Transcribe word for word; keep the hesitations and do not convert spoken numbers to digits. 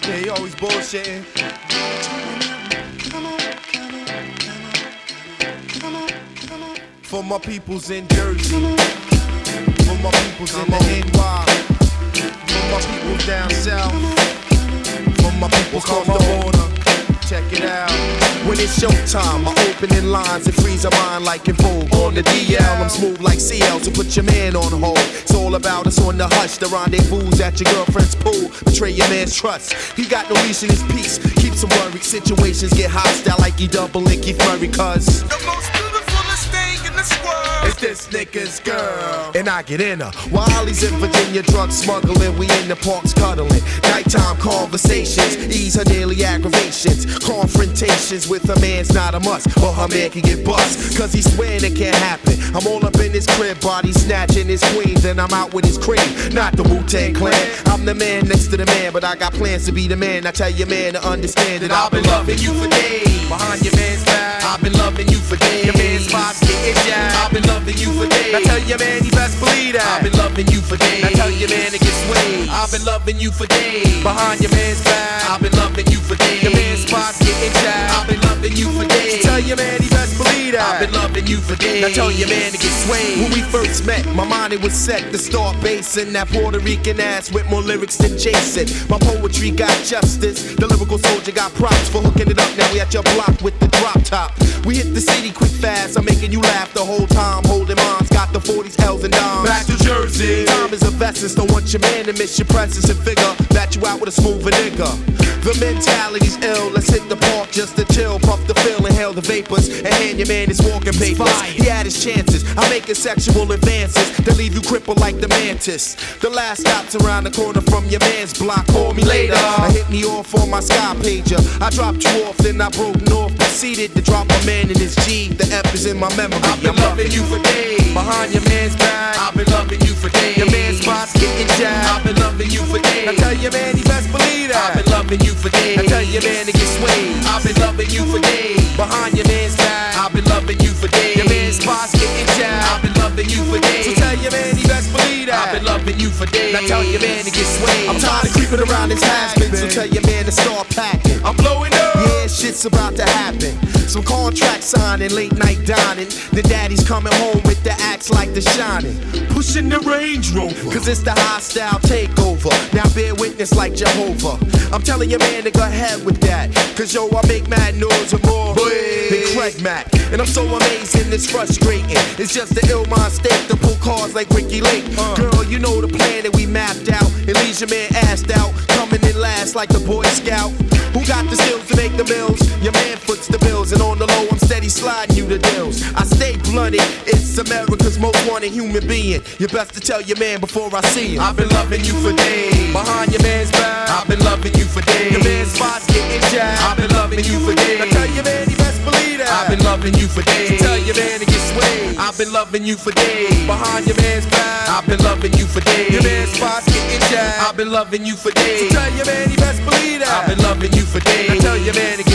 Yeah, he always bullshitting. For my peoples in Jersey, for my peoples in the N Y, for my peoples down south, for my peoples across the border. Check it out. When it's showtime, my opening lines and freeze a mind like in Vogue. On the D L, I'm smooth like C L, so put your man on hold. It's all about us on the hush, the rendezvous at your girlfriend's pool. Betray your man's trust. He got no leash in his peace. Keeps him worried. Situations get hostile like he double Linky Murray, cuz the most beautifulest thing in this world is this nigga's girl. And I get in her while he's in Virginia drug smuggling. We in the parks cuddling. Nighttime conversations ease her daily aggravations. Confrontations with her man's not a must, but her man can get bust, cause he's swearing it can't happen. I'm all up in his crib, body snatching his queen, then I'm out with his cream. Not the Wu-Tang Clan, I'm the man next to the man, but I got plans to be the man. I tell your man to understand that I've been loving you for days. Behind your man's back, I've been loving you for days. Your man's spots getting jacked, I've been loving you for days. Now tell your man he best believe that I've been loving you for days. Now tell your man to get swayed, I've been loving you for days. Behind your man's back, I've been loving you for days. Your man's spots getting jacked, I've been loving you for days. So tell your man he best believe that I've been loving you for days. Now tell your man to get swayed. When we first met, my mind it was set to start basing that Puerto Rican ass with more lyrics than Jason. My poetry got justice, the lyrical soldier got props for hooking it up. Now we at your block with the drop top. We hit the city quick fast, I'm making you laugh the whole time. Holding moms, got the forties, L's and dimes. Back to Jersey. Time is of essence, don't want your man to miss your presence and figure that you out with a smoother nigga. The mentality's ill, let's hit the park just to chill. Puff the fill, inhale the vapors, and hand your man his walking papers. He had his chances, I'm making sexual advances that leave you crippled like the mantis. The last stop's around the corner from your man's block, call me later. I hit me off on my sky pager, I dropped you off, then I broke north. Proceeded to drop a man in his G, the F is in my memory. I've been loving you for days. Behind your man's back, I've been loving you for days. Your man's spots getting jacked, I've been loving you for days. Now tell your man he best believe that I've been loving you for days. Now tell your man to get swayed, I've been loving you for days. Behind your man's back, I've been loving you for days. Your man's spots getting jacked, I've been loving you for days. So tell your man he best believe that I've been loving you for days. Now tell your man to get swayed. I'm tired of creeping around his has-been, so tell your man to start packing. I'm blowing up. Yeah, shit's about to happen. Some contract signing, late night dining. The daddy's coming home with the axe like The Shining. Pushing the Range Rover, cause it's the hostile takeover. Now bear witness like Jehovah. I'm telling your man to go ahead with that, cause yo, I make mad noise and more than Craig Mack. And I'm so amazing, it's frustrating. It's just the ill mind state to pull cars like Ricky Lake. uh. Girl, you know the plan that we mapped out, and leaves your man assed out, coming in last like the Boy Scout. Who got the skills to make the bills? Your man foots the bills, and on the low I'm steady sliding you the deals. I stay blunted, it's America's most wanted human being. You best to tell your man before I see him. I've been loving you for days. Behind your man's back, I've been loving you for days. Your man's spots getting jacked, I've been loving you for days. Now tell your man he best believe that I've been loving you for days. So tell your man to get swayed, I've been loving you for days. Behind your man's back, I've been loving you for days. Your man's spots getting jacked, I've been loving you for days. So tell your man he best believe that I've been loving you for days. Now tell your man to